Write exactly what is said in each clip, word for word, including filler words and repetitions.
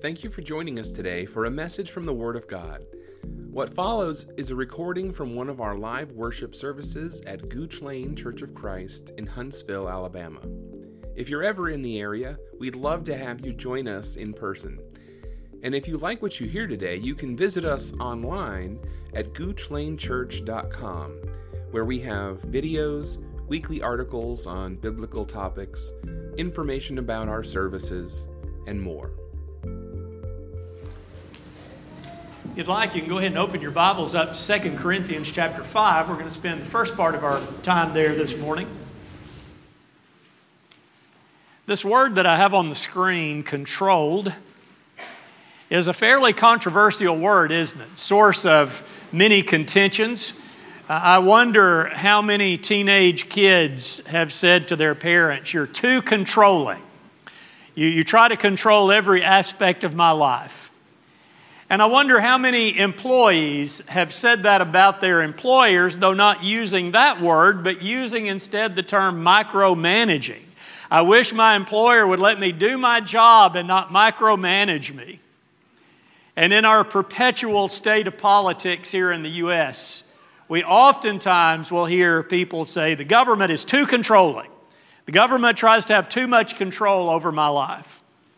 Thank you for joining us today for a message from the Word of God. What follows is a recording from one of our live worship services at Gooch Lane Church of Christ in Huntsville, Alabama. If you're ever in the area, we'd love to have you join us in person. And if you like what you hear today, you can visit us online at gooch lane church dot com, where we have videos, weekly articles on biblical topics, information about our services, and more. If you'd like, you can go ahead and open your Bibles up to Second Corinthians chapter five. We're going to spend the first part of our time there this morning. This word that I have on the screen, controlled, is a fairly controversial word, isn't it? Source of many contentions. Uh, I wonder how many teenage kids have said to their parents, "You're too controlling. You, you try to control every aspect of my life." And I wonder how many employees have said that about their employers, though not using that word, but using instead the term micromanaging. I wish my employer would let me do my job and not micromanage me. And in our perpetual state of politics here in the U S, we oftentimes will hear people say, the government is too controlling. The government tries to have too much control over my life.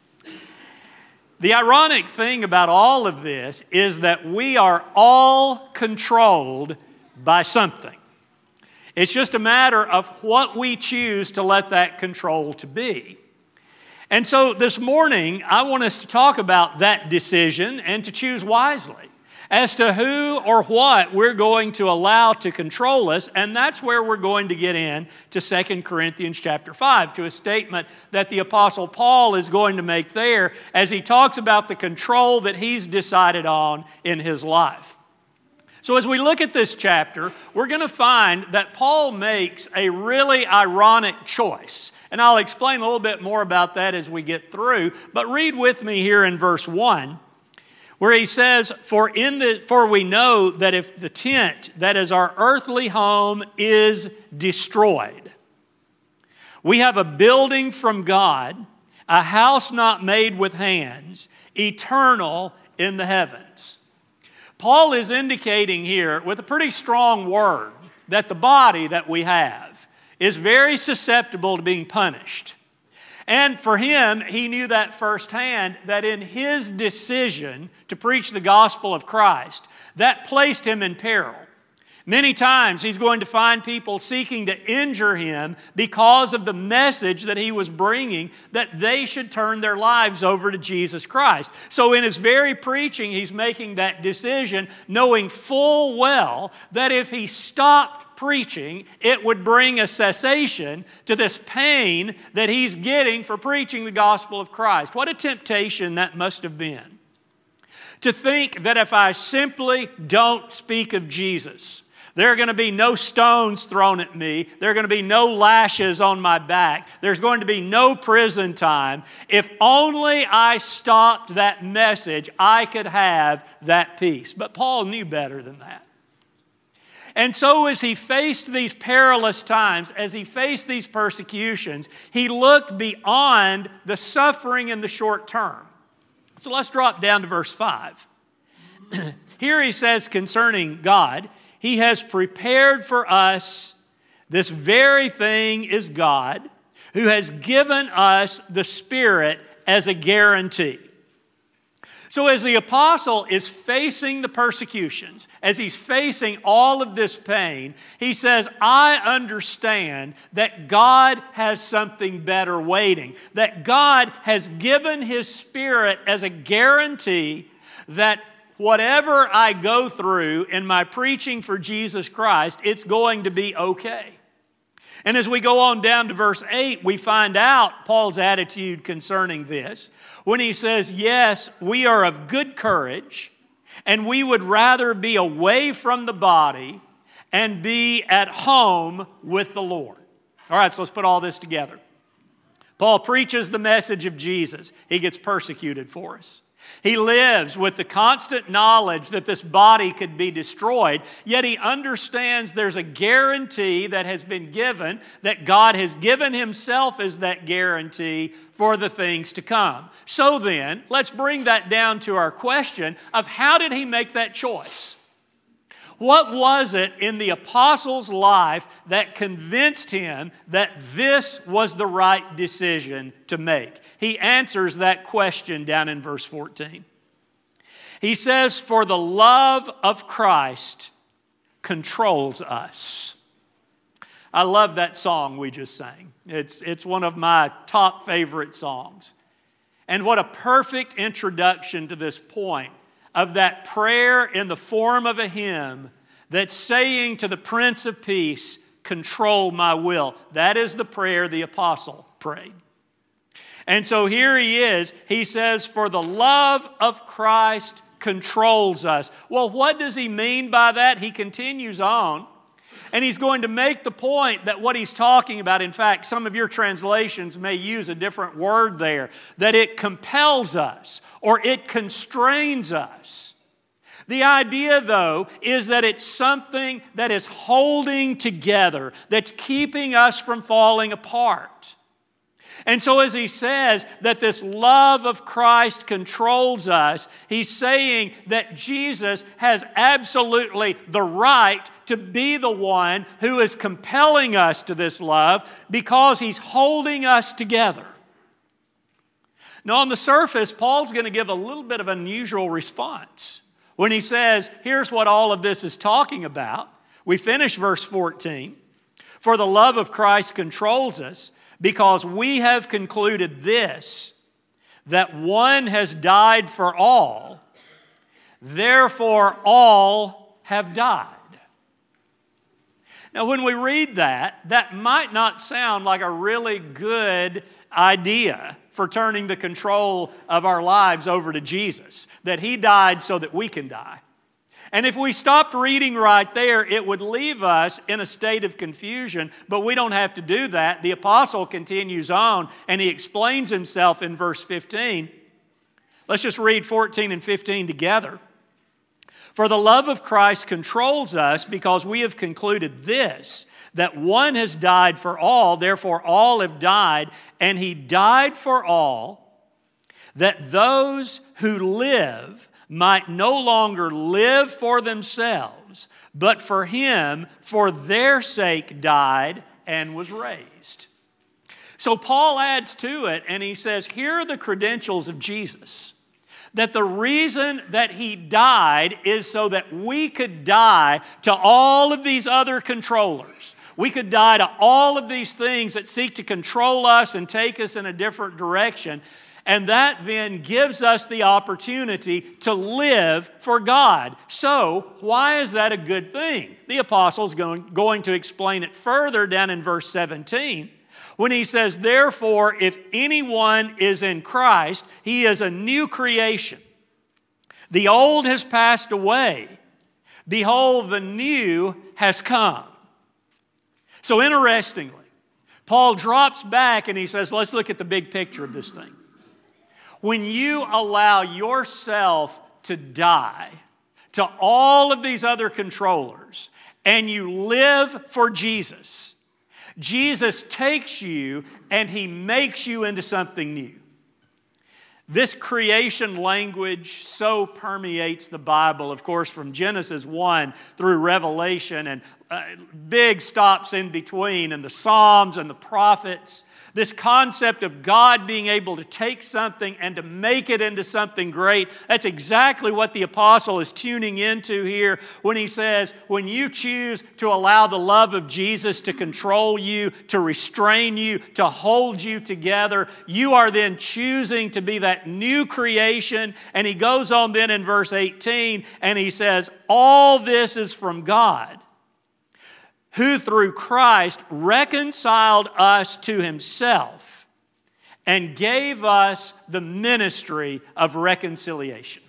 The ironic thing about all of this is that we are all controlled by something. It's just a matter of what we choose to let that control to be. And so this morning, I want us to talk about that decision and to choose wisely as to who or what we're going to allow to control us, and that's where we're going to get in to Second Corinthians chapter five, to a statement that the Apostle Paul is going to make there as he talks about the control that he's decided on in his life. So as we look at this chapter, we're going to find that Paul makes a really ironic choice. And I'll explain a little bit more about that as we get through. But read with me here in verse one, where he says, For in the for we know that if the tent that is our earthly home is destroyed, we have a building from God, a house not made with hands, eternal in the heavens. Paul is indicating here with a pretty strong word that the body that we have is very susceptible to being punished. And for him, he knew that firsthand, that in his decision to preach the gospel of Christ, that placed him in peril. Many times he's going to find people seeking to injure him because of the message that he was bringing, that they should turn their lives over to Jesus Christ. So in his very preaching, he's making that decision, knowing full well that if he stopped preaching, it would bring a cessation to this pain that he's getting for preaching the gospel of Christ. What a temptation that must have been. To think that if I simply don't speak of Jesus, there are going to be no stones thrown at me. There are going to be no lashes on my back. There's going to be no prison time. If only I stopped that message, I could have that peace. But Paul knew better than that. And so as he faced these perilous times, as he faced these persecutions, he looked beyond the suffering in the short term. So let's drop down to verse five. Here he says concerning God, He has prepared for us, this very thing is God, who has given us the Spirit as a guarantee. So as the apostle is facing the persecutions, as he's facing all of this pain, he says, I understand that God has something better waiting, that God has given His Spirit as a guarantee that whatever I go through in my preaching for Jesus Christ, it's going to be okay. And as we go on down to verse eight, we find out Paul's attitude concerning this when he says, yes, we are of good courage, and we would rather be away from the body and be at home with the Lord. All right, so let's put all this together. Paul preaches the message of Jesus. He gets persecuted for us. He lives with the constant knowledge that this body could be destroyed, yet he understands there's a guarantee that has been given, that God has given himself as that guarantee for the things to come. So then, let's bring that down to our question of how did he make that choice? What was it in the apostle's life that convinced him that this was the right decision to make? He answers that question down in verse fourteen. He says, "For the love of Christ controls us." I love that song we just sang. It's, it's one of my top favorite songs. And what a perfect introduction to this point of that prayer in the form of a hymn that's saying to the Prince of Peace, "Control my will." That is the prayer the apostle prayed. And so here he is. He says, "For the love of Christ controls us." Well, what does he mean by that? He continues on, and he's going to make the point that what he's talking about, in fact, some of your translations may use a different word there, that it compels us or it constrains us. The idea, though, is that it's something that is holding together, that's keeping us from falling apart. And so as he says that this love of Christ controls us, he's saying that Jesus has absolutely the right to be the one who is compelling us to this love because he's holding us together. Now, on the surface, Paul's going to give a little bit of an unusual response when he says, here's what all of this is talking about. We finish verse fourteen. "For the love of Christ controls us, because we have concluded this, that one has died for all, therefore all have died." Now, when we read that, that might not sound like a really good idea for turning the control of our lives over to Jesus, that he died so that we can die. And if we stopped reading right there, it would leave us in a state of confusion, but we don't have to do that. The apostle continues on, and he explains himself in verse fifteen. Let's just read fourteen and fifteen together. "For the love of Christ controls us, because we have concluded this, that one has died for all, therefore all have died, and he died for all, that those who live might no longer live for themselves, but for him, for their sake died and was raised." So Paul adds to it, and he says, here are the credentials of Jesus. That the reason that he died is so that we could die to all of these other controllers. We could die to all of these things that seek to control us and take us in a different direction. And that then gives us the opportunity to live for God. So, why is that a good thing? The apostle's going, going to explain it further down in verse seventeen. When he says, "Therefore, if anyone is in Christ, he is a new creation. The old has passed away. Behold, the new has come." So interestingly, Paul drops back and he says, let's look at the big picture of this thing. When you allow yourself to die to all of these other controllers and you live for Jesus, Jesus takes you and he makes you into something new. This creation language so permeates the Bible, of course, from Genesis one through Revelation, and uh, big stops in between, and the Psalms and the prophets. This concept of God being able to take something and to make it into something great, that's exactly what the apostle is tuning into here when he says, when you choose to allow the love of Jesus to control you, to restrain you, to hold you together, you are then choosing to be that new creation. And he goes on then in verse eighteen and he says, all this is from God, who through Christ reconciled us to himself and gave us the ministry of reconciliation.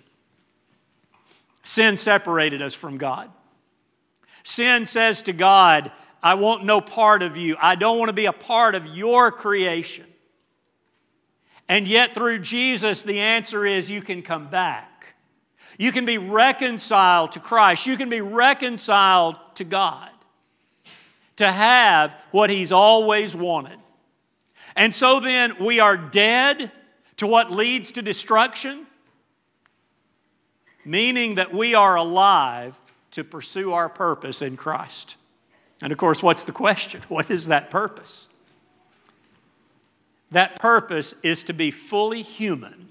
Sin separated us from God. Sin says to God, I want no part of you. I don't want to be a part of your creation. And yet through Jesus, the answer is you can come back. You can be reconciled to Christ. You can be reconciled to God. To have what He's always wanted. And so then we are dead to what leads to destruction, meaning that we are alive to pursue our purpose in Christ. And of course, what's the question? What is that purpose? That purpose is to be fully human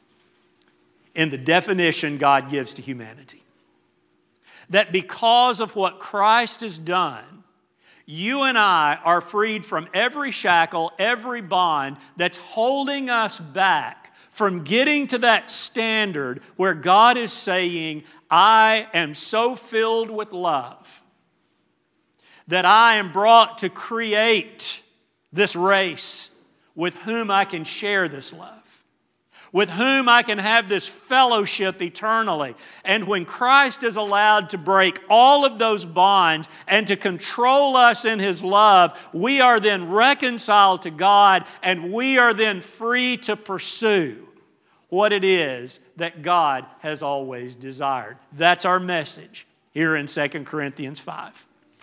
in the definition God gives to humanity. That because of what Christ has done, you and I are freed from every shackle, every bond that's holding us back from getting to that standard where God is saying, I am so filled with love that I am brought to create this race with whom I can share this love, with whom I can have this fellowship eternally. And when Christ is allowed to break all of those bonds and to control us in His love, we are then reconciled to God, and we are then free to pursue what it is that God has always desired. That's our message here in Second Corinthians five.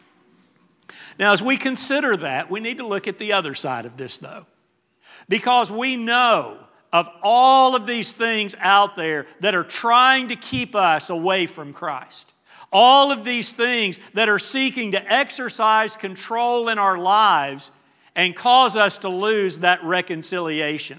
Now, as we consider that, we need to look at the other side of this, though. Because we know of all of these things out there that are trying to keep us away from Christ. All of these things that are seeking to exercise control in our lives and cause us to lose that reconciliation.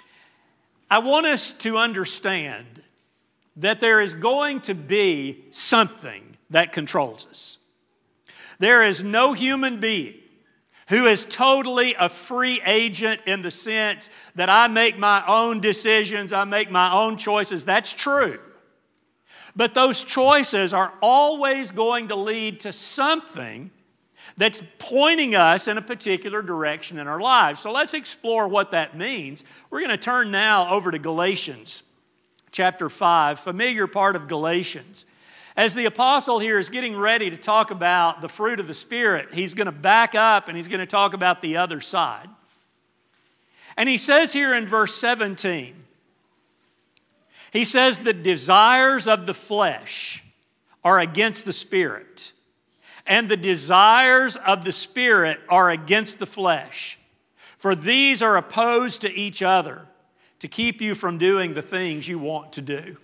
I want us to understand that there is going to be something that controls us. There is no human being who is totally a free agent in the sense that I make my own decisions, I make my own choices. That's true. But those choices are always going to lead to something that's pointing us in a particular direction in our lives. So let's explore what that means. We're going to turn now over to Galatians chapter five, familiar part of Galatians. As the apostle here is getting ready to talk about the fruit of the Spirit, he's going to back up and he's going to talk about the other side. And he says here in verse seventeen, he says, the desires of the flesh are against the Spirit, and the desires of the Spirit are against the flesh. For these are opposed to each other to keep you from doing the things you want to do.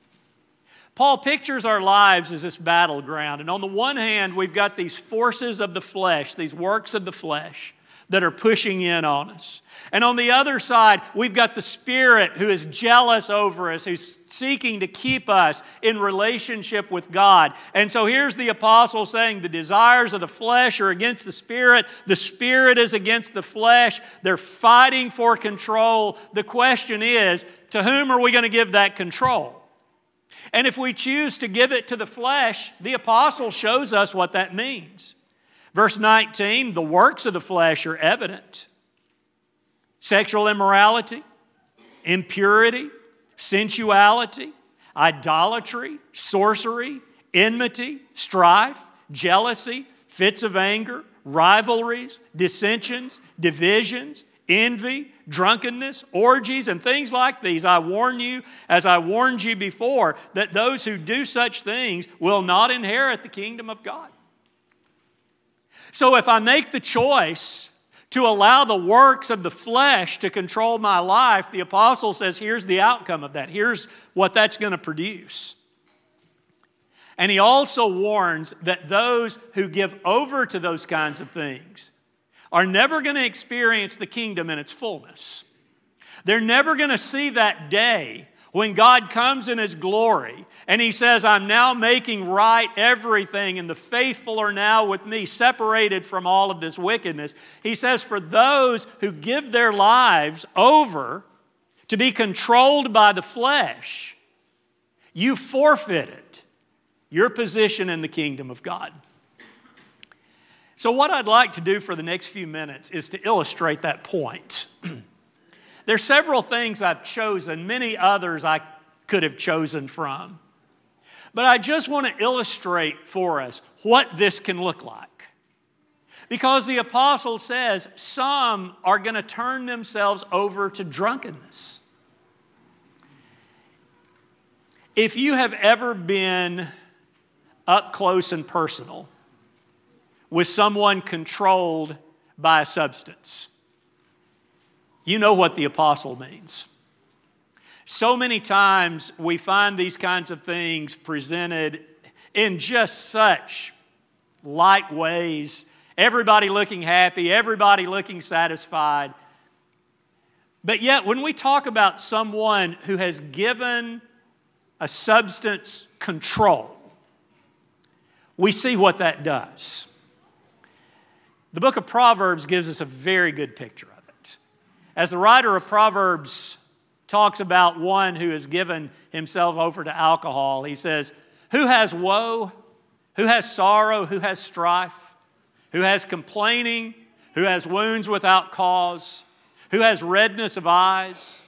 Paul pictures our lives as this battleground. And on the one hand, we've got these forces of the flesh, these works of the flesh that are pushing in on us. And on the other side, we've got the Spirit who is jealous over us, who's seeking to keep us in relationship with God. And so here's the apostle saying the desires of the flesh are against the Spirit. The Spirit is against the flesh. They're fighting for control. The question is, to whom are we going to give that control? And if we choose to give it to the flesh, the apostle shows us what that means. Verse nineteen, the works of the flesh are evident. Sexual immorality, impurity, sensuality, idolatry, sorcery, enmity, strife, jealousy, fits of anger, rivalries, dissensions, divisions, envy, drunkenness, orgies, and things like these. I warn you, as I warned you before, that those who do such things will not inherit the kingdom of God. So if I make the choice to allow the works of the flesh to control my life, the apostle says, here's the outcome of that. Here's what that's going to produce. And he also warns that those who give over to those kinds of things are never going to experience the kingdom in its fullness. They're never going to see that day when God comes in His glory and He says, I'm now making right everything and the faithful are now with me, separated from all of this wickedness. He says, for those who give their lives over to be controlled by the flesh, you forfeited your position in the kingdom of God. So what I'd like to do for the next few minutes is to illustrate that point. There's several things I've chosen, many others I could have chosen from. But I just want to illustrate for us what this can look like. Because the apostle says some are going to turn themselves over to drunkenness. If you have ever been up close and personal with someone controlled by a substance, you know what the apostle means. So many times we find these kinds of things presented in just such light ways. Everybody looking happy, everybody looking satisfied. But yet when we talk about someone who has given a substance control, we see what that does. The book of Proverbs gives us a very good picture of it. As the writer of Proverbs talks about one who has given himself over to alcohol, he says, who has woe? Who has sorrow? Who has strife? Who has complaining? Who has wounds without cause? Who has redness of eyes?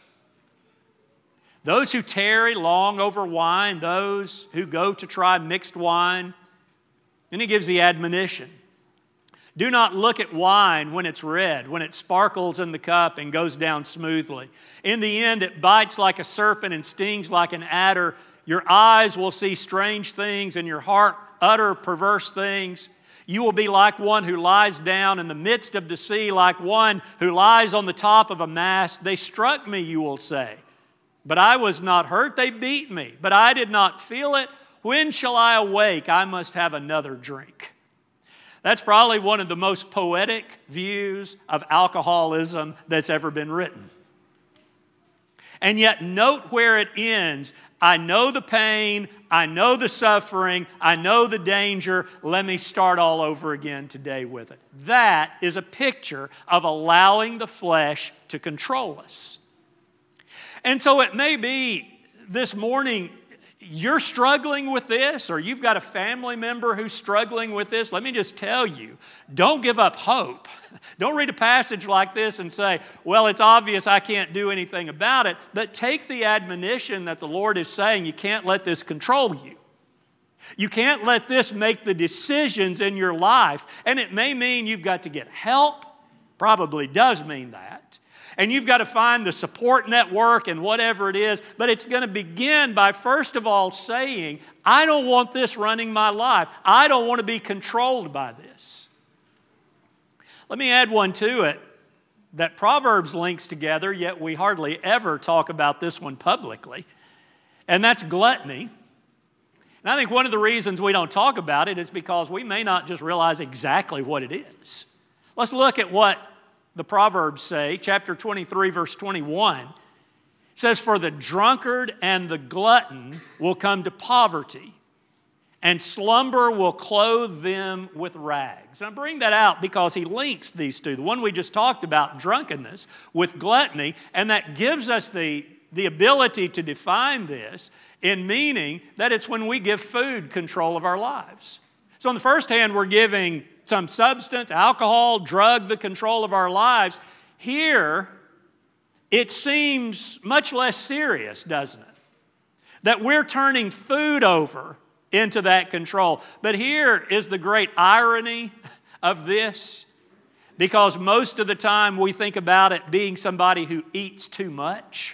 Those who tarry long over wine, those who go to try mixed wine. And he gives the admonition. Do not look at wine when it's red, when it sparkles in the cup and goes down smoothly. In the end, it bites like a serpent and stings like an adder. Your eyes will see strange things and your heart utter perverse things. You will be like one who lies down in the midst of the sea, like one who lies on the top of a mast. They struck me, you will say, but I was not hurt. They beat me, but I did not feel it. When shall I awake? I must have another drink. That's probably one of the most poetic views of alcoholism that's ever been written. And yet note where it ends. I know the pain, I know the suffering, I know the danger. Let me start all over again today with it. That is a picture of allowing the flesh to control us. And so it may be this morning you're struggling with this, or you've got a family member who's struggling with this. Let me just tell you, don't give up hope. Don't read a passage like this and say, well, it's obvious I can't do anything about it. But take the admonition that the Lord is saying, you can't let this control you. You can't let this make the decisions in your life. And it may mean you've got to get help. Probably does mean that. And you've got to find the support network and whatever it is. But it's going to begin by first of all saying, I don't want this running my life. I don't want to be controlled by this. Let me add one to it that Proverbs links together, yet we hardly ever talk about this one publicly. And that's gluttony. And I think one of the reasons we don't talk about it is because we may not just realize exactly what it is. Let's look at what the Proverbs say, chapter twenty-three, verse twenty-one. It says, for the drunkard and the glutton will come to poverty, and slumber will clothe them with rags. And I bring that out because he links these two. The one we just talked about, drunkenness, with gluttony, and that gives us the, the ability to define this in meaning that it's when we give food control of our lives. So on the first hand, we're giving some substance, alcohol, drug, the control of our lives. Here, it seems much less serious, doesn't it? That we're turning food over into that control. But here is the great irony of this, because most of the time we think about it being somebody who eats too much.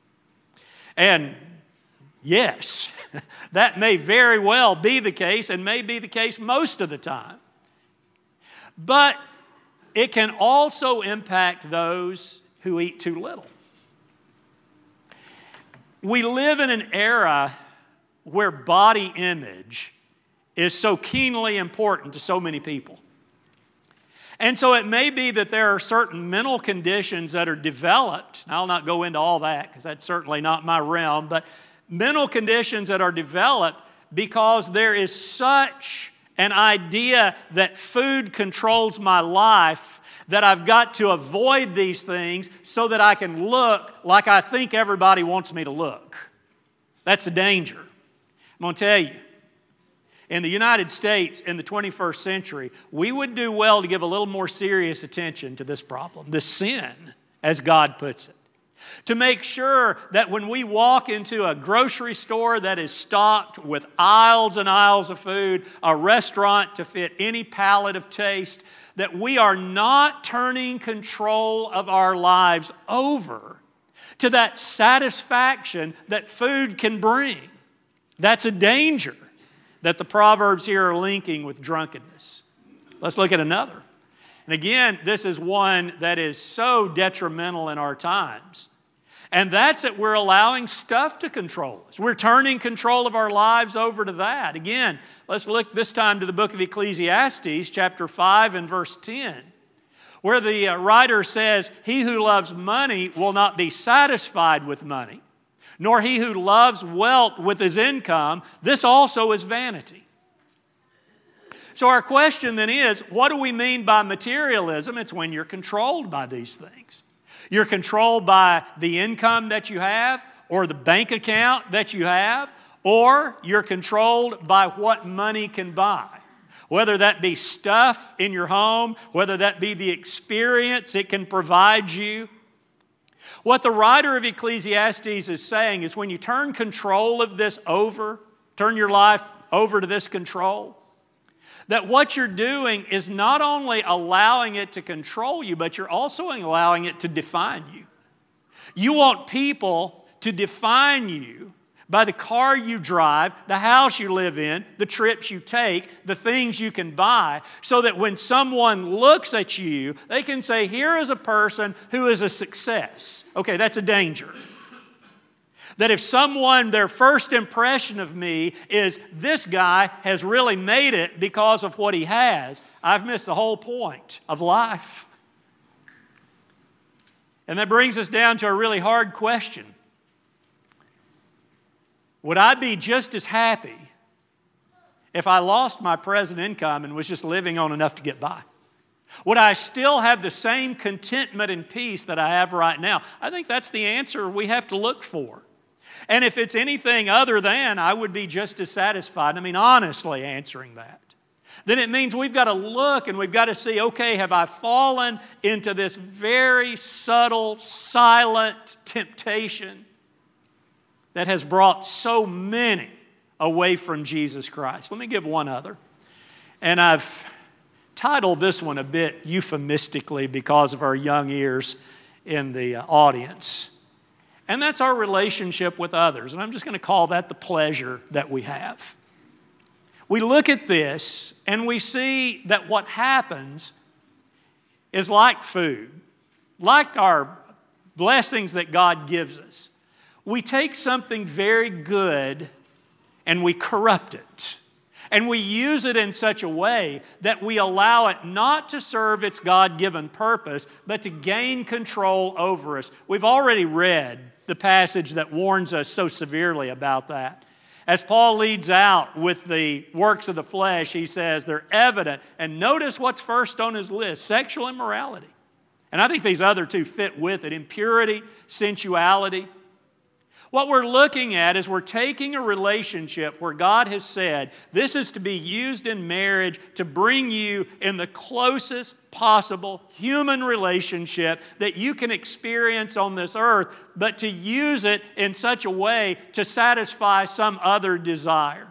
And yes, that may very well be the case and may be the case most of the time. But it can also impact those who eat too little. We live in an era where body image is so keenly important to so many people. And so it may be that there are certain mental conditions that are developed. I'll not go into all that because that's certainly not my realm, but mental conditions that are developed because there is such an idea that food controls my life, that I've got to avoid these things so that I can look like I think everybody wants me to look. That's the danger. I'm going to tell you, in the United States in the twenty-first century, we would do well to give a little more serious attention to this problem, this sin, as God puts it. To make sure that when we walk into a grocery store that is stocked with aisles and aisles of food, a restaurant to fit any palate of taste, that we are not turning control of our lives over to that satisfaction that food can bring. That's a danger that the Proverbs here are linking with drunkenness. Let's look at another. And again, this is one that is so detrimental in our times. And that's that we're allowing stuff to control us. We're turning control of our lives over to that. Again, let's look this time to the book of Ecclesiastes, chapter five and verse ten, where the writer says, "He who loves money will not be satisfied with money, nor he who loves wealth with his income. This also is vanity." So our question then is, what do we mean by materialism? It's when you're controlled by these things. You're controlled by the income that you have, or the bank account that you have, or you're controlled by what money can buy. Whether that be stuff in your home, whether that be the experience it can provide you. What the writer of Ecclesiastes is saying is when you turn control of this over, turn your life over to this control, that what you're doing is not only allowing it to control you, but you're also allowing it to define you. You want people to define you by the car you drive, the house you live in, the trips you take, the things you can buy, so that when someone looks at you, they can say, here is a person who is a success. Okay, that's a danger. That if someone, their first impression of me is this guy has really made it because of what he has, I've missed the whole point of life. And that brings us down to a really hard question. Would I be just as happy if I lost my present income and was just living on enough to get by? Would I still have the same contentment and peace that I have right now? I think that's the answer we have to look for. And if it's anything other than, I would be just as satisfied, I mean, honestly answering that, then it means we've got to look and we've got to see, okay, have I fallen into this very subtle, silent temptation that has brought so many away from Jesus Christ? Let me give one other. And I've titled this one a bit euphemistically because of our young ears in the audience. And that's our relationship with others. And I'm just going to call that the pleasure that we have. We look at this and we see that what happens is like food, like our blessings that God gives us. We take something very good and we corrupt it. And we use it in such a way that we allow it not to serve its God-given purpose, but to gain control over us. We've already read the passage that warns us so severely about that. As Paul leads out with the works of the flesh, he says they're evident. And notice what's first on his list, sexual immorality. And I think these other two fit with it, impurity, sensuality. What we're looking at is we're taking a relationship where God has said this is to be used in marriage to bring you in the closest possible human relationship that you can experience on this earth, but to use it in such a way to satisfy some other desire.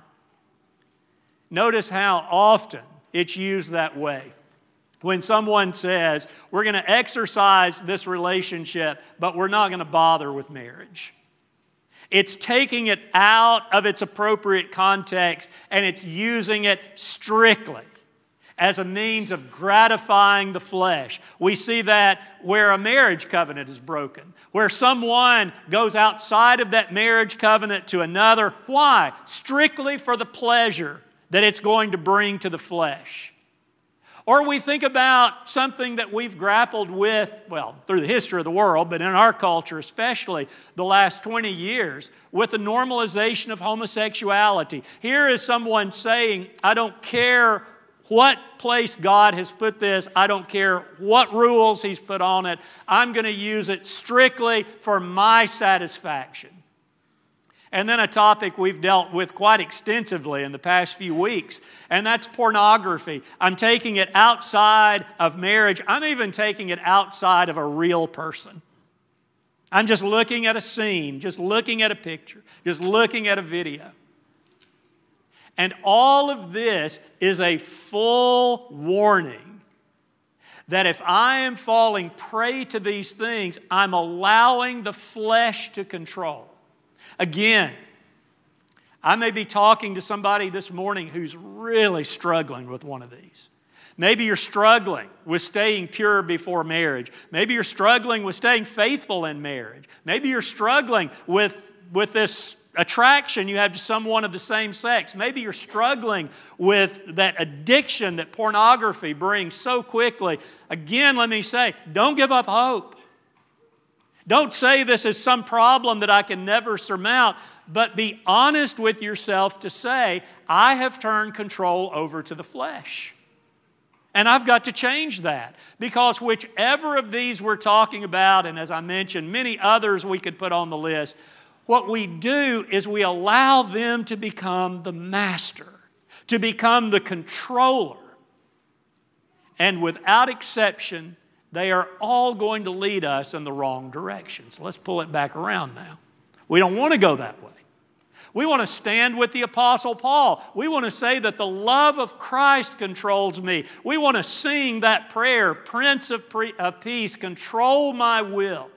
Notice how often it's used that way. When someone says, we're going to exercise this relationship, but we're not going to bother with marriage. It's taking it out of its appropriate context and it's using it strictly as a means of gratifying the flesh. We see that where a marriage covenant is broken, where someone goes outside of that marriage covenant to another. Why? Strictly for the pleasure that it's going to bring to the flesh. Or we think about something that we've grappled with, well, through the history of the world, but in our culture especially the last twenty years, with the normalization of homosexuality. Here is someone saying, I don't care what place God has put this, I don't care what rules He's put on it, I'm going to use it strictly for my satisfaction. And then a topic we've dealt with quite extensively in the past few weeks, and that's pornography. I'm taking it outside of marriage. I'm even taking it outside of a real person. I'm just looking at a scene, just looking at a picture, just looking at a video. And all of this is a full warning that if I am falling prey to these things, I'm allowing the flesh to control. Again, I may be talking to somebody this morning who's really struggling with one of these. Maybe you're struggling with staying pure before marriage. Maybe you're struggling with staying faithful in marriage. Maybe you're struggling with, with this attraction you have to someone of the same sex. Maybe you're struggling with that addiction that pornography brings so quickly. Again, let me say, don't give up hope. Don't say this is some problem that I can never surmount, but be honest with yourself to say, I have turned control over to the flesh. And I've got to change that, because whichever of these we're talking about, and as I mentioned, many others we could put on the list, what we do is we allow them to become the master, to become the controller. And without exception, they are all going to lead us in the wrong direction. So let's pull it back around now. We don't want to go that way. We want to stand with the Apostle Paul. We want to say that the love of Christ controls me. We want to sing that prayer, Prince of, Pre- of Peace, control my will.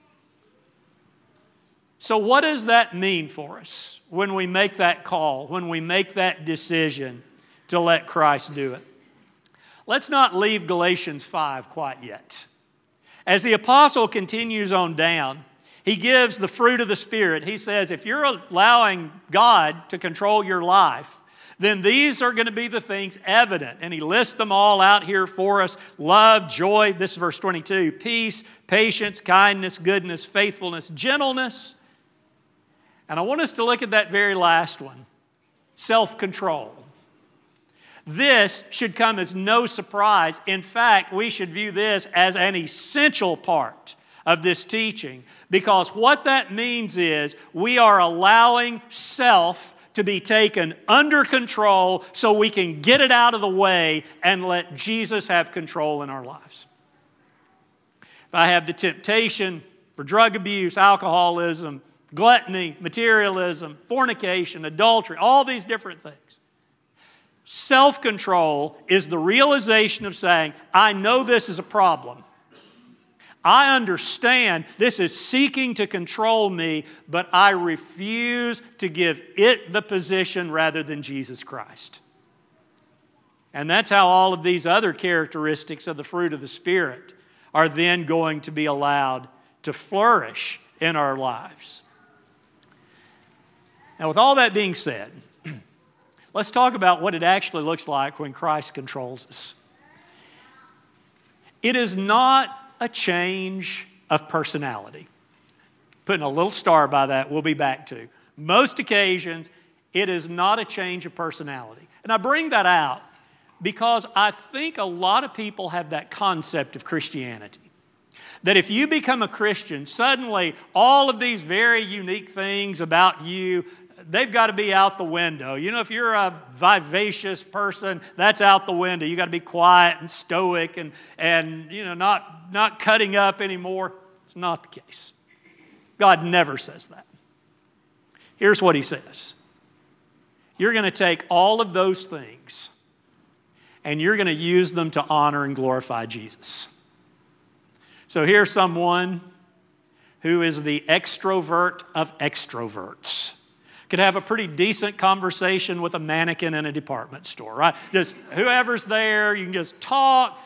So what does that mean for us when we make that call, when we make that decision to let Christ do it? Let's not leave Galatians five quite yet. As the apostle continues on down, he gives the fruit of the Spirit. He says, if you're allowing God to control your life, then these are going to be the things evident. And he lists them all out here for us. Love, joy, this is verse twenty-two, peace, patience, kindness, goodness, faithfulness, gentleness. And I want us to look at that very last one, self-control. This should come as no surprise. In fact, we should view this as an essential part of this teaching, because what that means is we are allowing self to be taken under control so we can get it out of the way and let Jesus have control in our lives. If I have the temptation for drug abuse, alcoholism, gluttony, materialism, fornication, adultery, all these different things, self-control is the realization of saying, I know this is a problem. I understand this is seeking to control me, but I refuse to give it the position rather than Jesus Christ. And that's how all of these other characteristics of the fruit of the Spirit are then going to be allowed to flourish in our lives. Now, with all that being said, let's talk about what it actually looks like when Christ controls us. It is not a change of personality. Putting a little star by that, we'll be back to. Most occasions, it is not a change of personality. And I bring that out because I think a lot of people have that concept of Christianity. That if you become a Christian, suddenly all of these very unique things about you, they've got to be out the window. You know, if you're a vivacious person, that's out the window. You've got to be quiet and stoic and, and you know, not, not cutting up anymore. It's not the case. God never says that. Here's what He says. You're going to take all of those things and you're going to use them to honor and glorify Jesus. So here's someone who is the extrovert of extroverts. Could have a pretty decent conversation with a mannequin in a department store, right? Just whoever's there, you can just talk.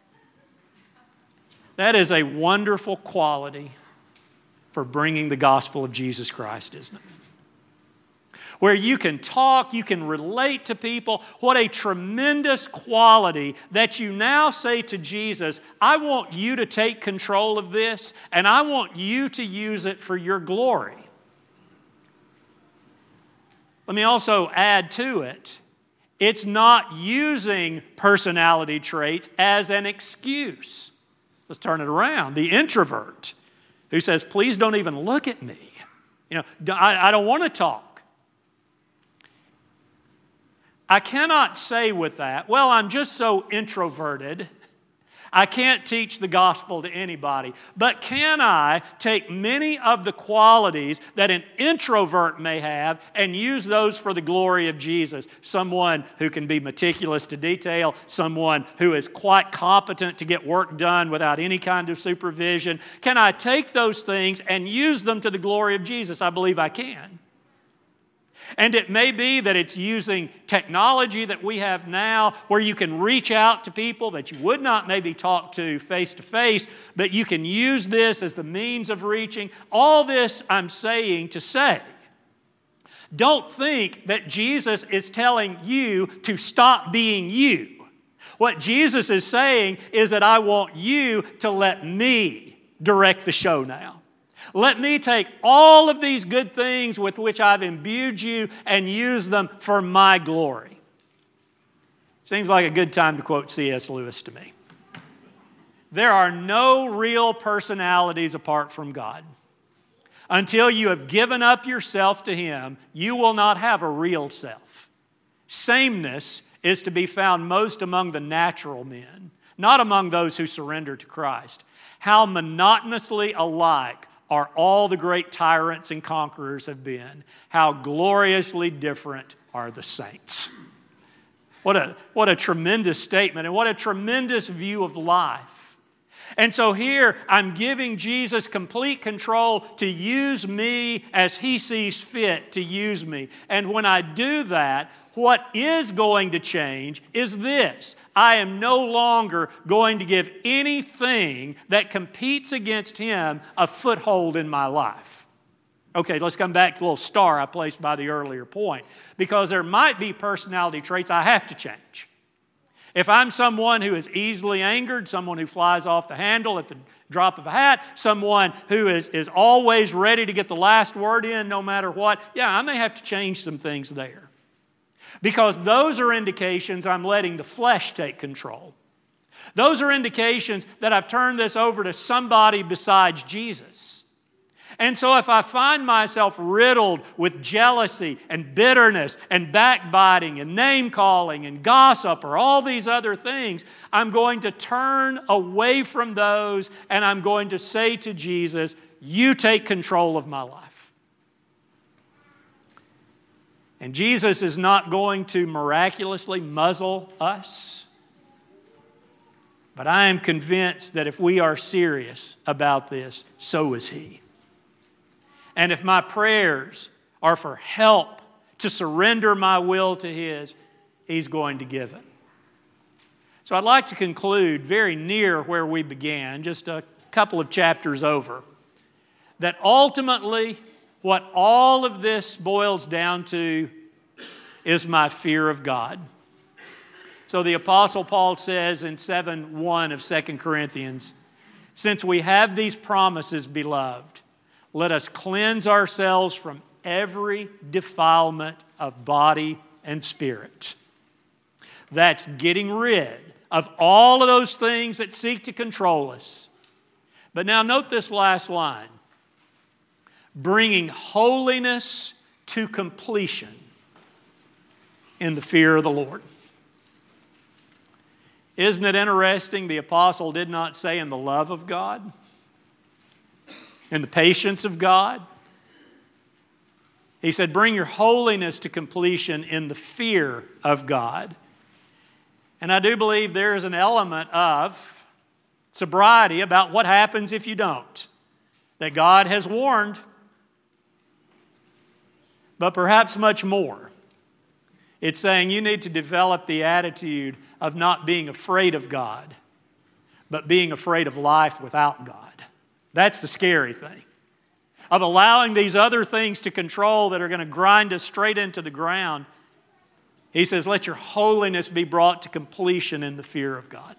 That is a wonderful quality for bringing the gospel of Jesus Christ, isn't it? Where you can talk, you can relate to people. What a tremendous quality that you now say to Jesus, I want you to take control of this, and I want you to use it for your glory. Let me also add to it, it's not using personality traits as an excuse. Let's turn it around. The introvert who says, please don't even look at me. You know, I, I don't want to talk. I cannot say with that, well, I'm just so introverted. I can't teach the gospel to anybody. But can I take many of the qualities that an introvert may have and use those for the glory of Jesus? Someone who can be meticulous to detail, someone who is quite competent to get work done without any kind of supervision. Can I take those things and use them to the glory of Jesus? I believe I can. And it may be that it's using technology that we have now where you can reach out to people that you would not maybe talk to face to face, but you can use this as the means of reaching. All this I'm saying to say, don't think that Jesus is telling you to stop being you. What Jesus is saying is that I want you to let me direct the show now. Let me take all of these good things with which I've imbued you and use them for my glory. Seems like a good time to quote C S Lewis to me. There are no real personalities apart from God. Until you have given up yourself to Him, you will not have a real self. Sameness is to be found most among the natural men, not among those who surrender to Christ. How monotonously alike are all the great tyrants and conquerors have been. How gloriously different are the saints. What a, what a tremendous statement and what a tremendous view of life. And so here I'm giving Jesus complete control to use me as He sees fit to use me. And when I do that, what is going to change is this. I am no longer going to give anything that competes against Him a foothold in my life. Okay, let's come back to the little star I placed by the earlier point. Because there might be personality traits I have to change. If I'm someone who is easily angered, someone who flies off the handle at the drop of a hat, someone who is, is always ready to get the last word in no matter what, yeah, I may have to change some things there. Because those are indications I'm letting the flesh take control. Those are indications that I've turned this over to somebody besides Jesus. And so if I find myself riddled with jealousy and bitterness and backbiting and name-calling and gossip or all these other things, I'm going to turn away from those and I'm going to say to Jesus, you take control of my life. And Jesus is not going to miraculously muzzle us. But I am convinced that if we are serious about this, so is He. And if my prayers are for help to surrender my will to His, He's going to give it. So I'd like to conclude very near where we began, just a couple of chapters over, that ultimately what all of this boils down to is my fear of God. So the Apostle Paul says in seven one of Second Corinthians, since we have these promises, beloved, let us cleanse ourselves from every defilement of body and spirit. That's getting rid of all of those things that seek to control us. But now note this last line. Bringing holiness to completion in the fear of the Lord. Isn't it interesting the apostle did not say in the love of God, in the patience of God? He said, bring your holiness to completion in the fear of God. And I do believe there is an element of sobriety about what happens if you don't. That God has warned, but perhaps much more. It's saying you need to develop the attitude of not being afraid of God, but being afraid of life without God. That's the scary thing. Of allowing these other things to control that are going to grind us straight into the ground. He says, let your holiness be brought to completion in the fear of God.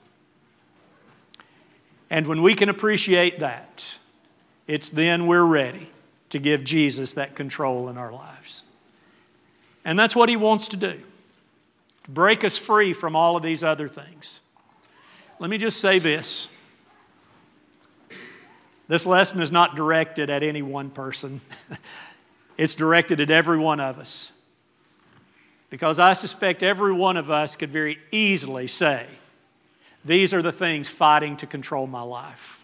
And when we can appreciate that, it's then we're ready to give Jesus that control in our lives. And that's what He wants to do, to break us free from all of these other things. Let me just say this. This lesson is not directed at any one person. It's directed at every one of us. Because I suspect every one of us could very easily say These are the things fighting to control my life.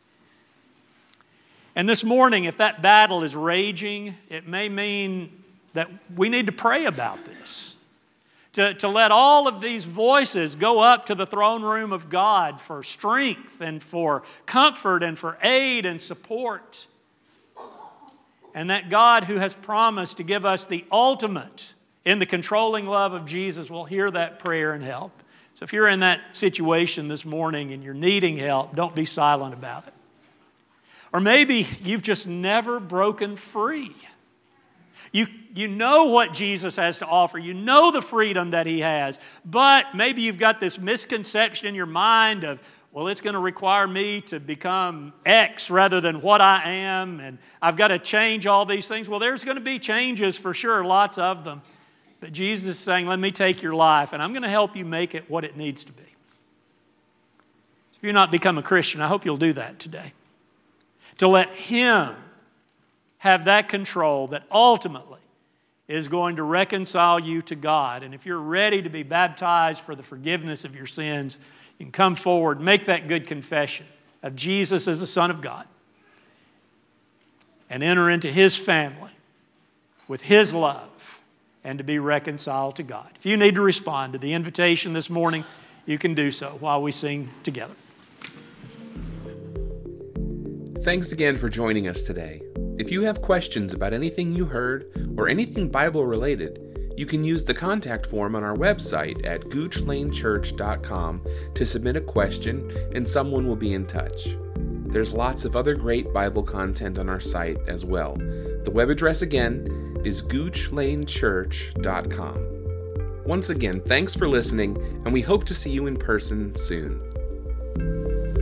And this morning, if that battle is raging, it may mean that we need to pray about this. To, to let all of these voices go up to the throne room of God for strength and for comfort and for aid and support. And that God, who has promised to give us the ultimate in the controlling love of Jesus, will hear that prayer and help. So if you're in that situation this morning and you're needing help, don't be silent about it. Or maybe you've just never broken free. You, you know what Jesus has to offer. You know the freedom that He has. But maybe you've got this misconception in your mind of, well, it's going to require me to become X rather than what I am, and I've got to change all these things. Well, there's going to be changes for sure, lots of them. But Jesus is saying, let me take your life, and I'm going to help you make it what it needs to be. So if you're not become a Christian, I hope you'll do that today. To let Him have that control that ultimately is going to reconcile you to God. And if you're ready to be baptized for the forgiveness of your sins, you can come forward, make that good confession of Jesus as the Son of God, and enter into His family with His love and to be reconciled to God. If you need to respond to the invitation this morning, you can do so while we sing together. Thanks again for joining us today. If you have questions about anything you heard or anything Bible related, you can use the contact form on our website at gooch lane church dot com to submit a question, and someone will be in touch. There's lots of other great Bible content on our site as well. The web address again is gooch lane church dot com. Once again, thanks for listening, and we hope to see you in person soon.